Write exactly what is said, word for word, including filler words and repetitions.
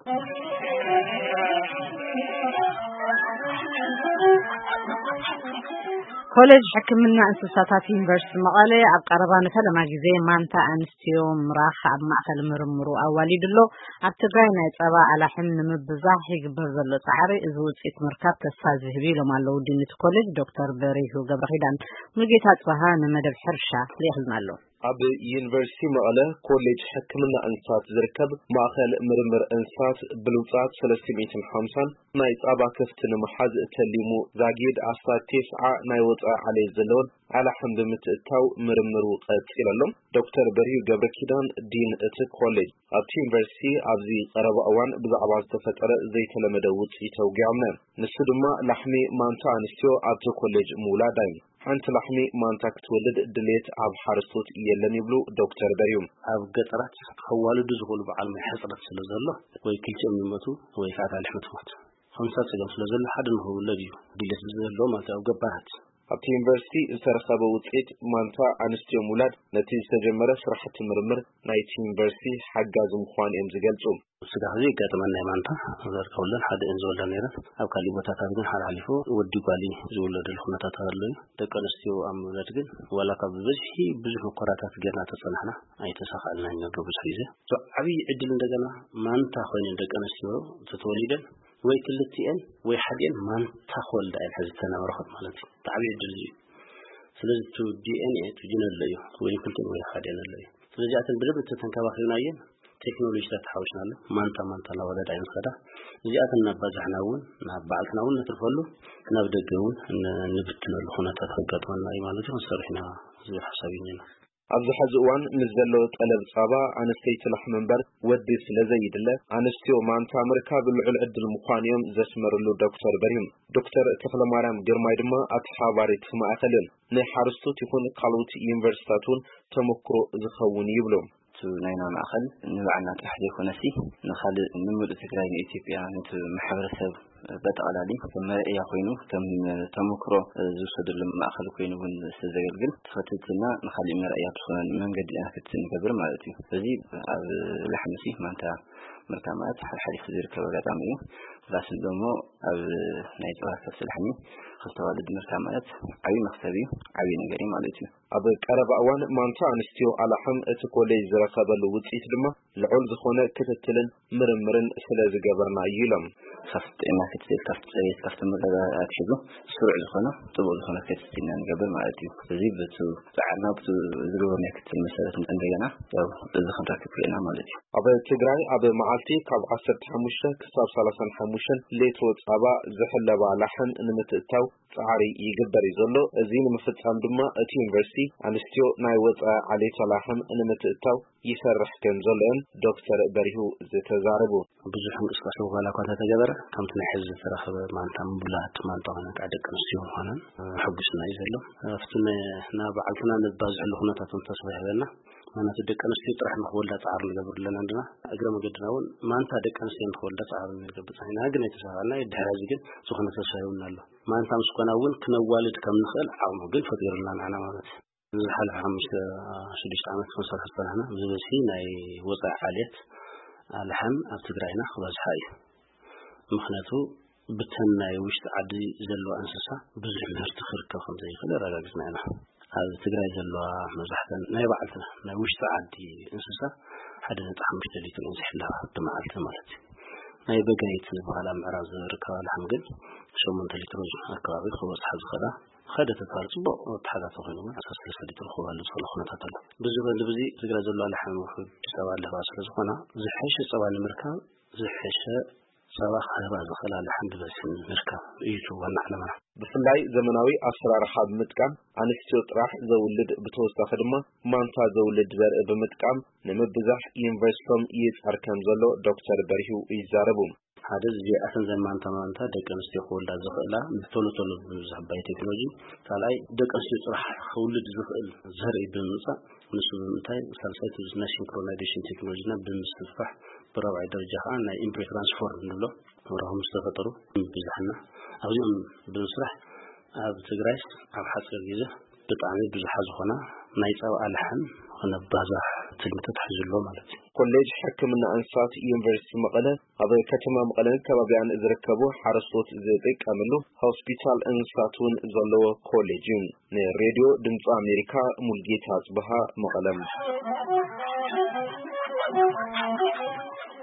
ኮሌጅ ሕክምና እንስሳታት ዩኒቨርሲቲ መቀለ ኣብ ቀረባ ነፈለማ ግዜ ማንታ ኣንስትዮ ምራኽ ኣብ ማእከል ምርምሩ ኣዋሊድሎ ኣብ ትግራይ ናይ ጸባ ኣላሕም ንምብዛሕ ይግበር ዘሎ ጻዕሪ እዚ ውጽኢት ምርካብ ተስፋ ዝህብ ኢሎም ኣለዉ ዲኒት ኮሌጅ ዶክተር በሪሁ ገብረኺዳን ሙሉጌታ ጽባሃ ንመደብ ሕርሻ ሊሕልና ኣሎ ኣብ ዩኒቨርሲቲ መቀለ ኮሌጅ ሕክምና እንስሳት ዝርከብ ማእከል ምርምር እንስሳት ብሉጻት ሰለስተ ሚእቲ ወሓምሳ ናይ ጸባ ከፍቲ ንምሓዝ ተሊሙ ዛጊድ ኣስታት ትስዓ ናይ ወጻኢ ዓለይ ዘለውን ኣላሕም ብምትእታው ምርምሩ ቀፂሉ ኣሎ ዶክተር በሪሁ ገብረኪዳን ዲን እቲ ኮሌጅ ኣብቲ ዩኒቨርሲቲ ኣብዚ ቀረባ እዋን ብዛዕባ ዝተፈጠረ ዘይተለመደ ውጽኢት ተውጊዖምና ንሱ ድማ ላሕሚ ማንታ ኣንስትዮ ኣብቲ ኮሌጅ ምውላድ እዩ ሓንቲ ላሕሚ ማንታ ክትወልድ ድሌት ኣብ ሓረስቶት የለን ይብሉ ዶክተር በሪሁ ኣብ ገጠራት ከዋልዱ ዝኽእሉ በዓል ማይ ሕጽረት ስለ ዘሎ ወይ ክልቲኦም ይሞቱ ወይ ከዓ ላሕሚ ትሞት ከምሳ ጽገም ስለ ዘሎ ሓደ ንኽውለድ እዩ ድሌት ዘሎ ማለት ኣብ ገባራት ኣብቲ ዩኒቨርሲቲ ዝተረኸበ ውጽኢት ማንታ ኣንስትዮ ምውላድ ነቲ ዝተጀመረ ስራሕቲ ምርምር ናይቲ ዩኒቨርሲቲ ሓጋዚ ምዃኑ እዮም ዝገልጹ ስጋ ሕዚ ገጠመን ናይ ማንታ ዘርከውለን ሓደ እንዝወለ ነይረን ኣብ ካሊእ ቦታታት ግን ሓላሊፉ ወዲ ጓሊ ዝውለደሉ ኩነታት ኣለዩ ደቂ ኣንስትዮ ኣብ ምውላድ ግን ዋላ ካብ ብዝሒ ብዙሕ ሙከራታት ገርና ተጸናሕና ኣይተሳኻልና ነግሩ ብዙሕ ግዜ ዓብይ ዕድል እንደገና ማንታ ኮይነን ደቂ ኣንስትዮ ተተወሊደን ወይ ክልቲአን ወይ ሓዲአን ማንታ ኸወልዳ እየን ሕዚ ተነበረኸት ማለት እዩ ዓብይ ዕድል እዩ ስለዚ ቱ ዲኤንኤ ትጅነለ እዩ ወይ ክልቲአን ወይ ሓዲአን ኣለዩ ስለዚ ኣተን ብደንብ ተተንከባኺብናየን ቴክኖሎጂ ተተሓውሽናለ ማንታ ማንታ ለወለዳ ይንኸዳ እዚኣተን ናባዛሕና እውን ናብ በዓልትና እውን ነትርፈሉ ናብ ደገ እውን ንብትነሉ ኩነታት ከጋጥመና እዩ ማለት እዩ ሰሪሕና ዝብል ሓሳብ ይነና ኣብዚ ሕዚ እዋን ምስ ዘለዎ ጠለብ ጸባ ኣንስተይቲ ላሕሚ እምበር ወዲ ስለዘይድለ ኣንስትዮ ማንታ ምርካብ ልዑል ዕድል ምዃንዮም ዘስመርሉ ዶክተር በሪሁ ዶክተር ተክለማርያም ግርማይ ድማ ኣተሓባሪት ማእከልን ናይ ሓረስቶት ይኹን ካልኦት ዩኒቨርሲቲታት እውን ተመክሮ ዝኸውን ይብሎም ናይና ማእከል ንባዕልና ጥራሕ ዘይኮነሲ ንኻልእ ንምሉእ ትግራይ ንኢትዮጵያ ነቲ ማሕበረሰብ በጠቕላሊ ከም መርአያ ኮይኑ ከም ተመክሮ ዝውሰደሉ ማእከል ኮይኑ እውን ዝተዘገልግል ተኸትልና ንኻልእ መርአያ ዝኾነ መንገዲ ክትንገብር ማለት እዩ ስለዚ ኣብ ላሕምሲ ማንታ ምርካብ ማለት ሓሊፉ ዝርከብ ኣጋጣሚ እዩ ራስ ደሞ ኣብ ናይ ጸባ ከፍቲ ላሕሚ ክልተዋልድ ምርካብ ማለት ዓብይ መክሰብ እዩ ዓብይ ነገር እዩ ማለት እዩ ኣብ ቀረባ እዋን ማንታ ኣንስትዮ ኣላሕም እቲ ኮሌጅ ዝረኸበሉ ውጽኢት ድማ ልዑል ዝኾነ ክትትልን ምርምርን ስለ ዝገበርና እዩ ኢሎም ካብቲ ጥዕና ክትትል ካብቲ ፅሬት ካብቲ መረጋጋት ሒዙ ስሩዕ ዝኾነ ጥቡቅ ዝኾነ ክትትልና ንገብር ማለት እዩ ስለዚ በቲ ፃዕርና በቲ ዝገበርና ክትትል መሰረት እንደገና ያው እዚ ክንረክብ ክእልና ማለት እዩ ኣብ ትግራይ ኣብ መዓልቲ ካብ ዓሰርተ ሓሙሽተ ክሳብ ሰላሳ ሓሙሽተ ሌትሮ ጸባ ዝሕለባ ላሕም ንምትእታው ጻዕሪ ይግበር እዩ ዘሎ እዚ ንምፍጻም ድማ እቲ ዩኒቨርሲቲ ኣንስትዮ ናይ ወጻኢ ዓሌት ላሕም ንምትእታው ይሰርሕ ከም ዘሎን ዶክተር በሪሁ ዝተዛረቡ ብዙሕ እንቅስቃሴ ዋላ እኳ ተገበረ ከምቲ ናይ ሕዚ ዝተረኸበ ማንታ ምቡላት ማንታ ሆነ ደቂ ኣንስትዮ ምዃነን ሕጉስና እዩ ዘሎ ኣብቲ ናብ በዓልትና ንባዝሕሉ ኩነታት ተስፋ ይህበና ማናት ደቂ ኣንስትዮ ጥራሕ ንኽወልዳ ጻዕሪ ንገብር ኣለና ድማ እግረ መንገድና እውን ማንታ ደቂ ኣንስትዮ ንኽወልዳ ጻዕሪ ንገብር ፀኒና ግን ኣይተሳኻልና ድሕሪ ግን ዝኾነ ተስፋ ይውና ኣሎ ማንታ ምስ ኮና እውን ክነዋልድ ከም ንኽእል ዓቕሙ ግን ፈጢሩልና ንዓና ማለት እዩ ዝሓለፈ ሓሙሽተ ሽዱሽተ ዓመት ክንሰርሕ ዝፀናሕና ብዝበዝሒ ናይ ወፃኢ ዓሌት ኣላሕም ኣብ ትግራይና ክበዝሓ እዩ ምክንያቱ ብተን ናይ ውሽጢ ዓዲ ዘለዋ እንስሳ ብዙሕ ምህርቲ ክርከብ ከም ዘይኽእል ኣረጋጊፅና ኢና ኣብ ትግራይ ዘለዋ መብዛሕተን ናይ ባዕልትና ናይ ውሽጢ ዓዲ እንስሳ ሓደ ነጥቢ ሓሙሽተ ሊትር እዩ ዝሕለባ ብመዓልቲ ማለት እዩ ናይ በጋይት ዝበሃል ኣብ ምዕራብ ዝርከባ ላሕሚ ግን ሸሞንተ ሊትር ኣከባቢ ክበፅሓ ዝኽእላ خد تفارس بو تحدث خلوا أساس لسه تلخوا اللي صلوا خنا تطلع بزبط بزي تقدر زلوا على حمو خد سوا اللي باص خنا زحش سوا المركب زحش سوا خير زخل على حمد بس المركب يجوا ونحلمه بفلاي زمناوي أسرار حاب متكام عن استيوت راح زولد بتوسط خدمة ما انت زولد زر بمتكام نمبزح ينفستم يت أركان زلوا دكتور بريهو يزاربهم هذا زي أصلا زي ما أنت ما أنت دك أنستي خولد زخلا مثلو تلو بزحباي تكنولوجي فلاي دك أنستي راح خولد زخل زر بمنصة نسبة متاي سلسلة ناشين كرونايزيشن تكنولوجي بمستفح برابع درجة أنا إمبري ترانسفورم نلو وراهم استفتروا بزحنا أغيهم بنصرح أب تجريس أب حسب الجزء بتعمل بزحز هنا نايت أو ألحم هنا بزح ትልምት ተحزلو ማለት ኮሌጅ ሕክምና እንስሳት ዩኒቨርሲቲ መቀለ ኣብ ከተማ መቀለ ከባቢያን ዝርከቡ ሓረስቶት ዝጥቀምሉ ሆስፒታል እንስሳቱን ዘለዎ ኮሌጅ ሬዲዮ ድምጽ አሜሪካ ሙልጌታ ጽበሃ መቀለም